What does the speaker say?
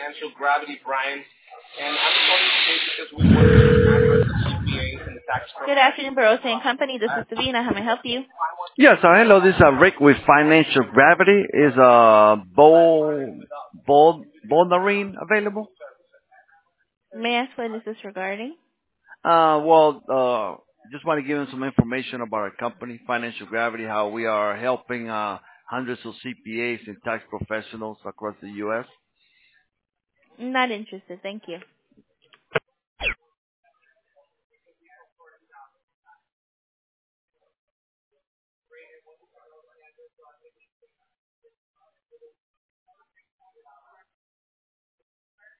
Good afternoon, Barossa and Company. This is Savina. How may I help you? Yes, hello. This is Rick with Financial Gravity. Is Bouldering available? May I ask what this is regarding? Just want to give him some information about our company, Financial Gravity, how we are helping hundreds of CPAs and tax professionals across the U.S. Not interested. Thank you.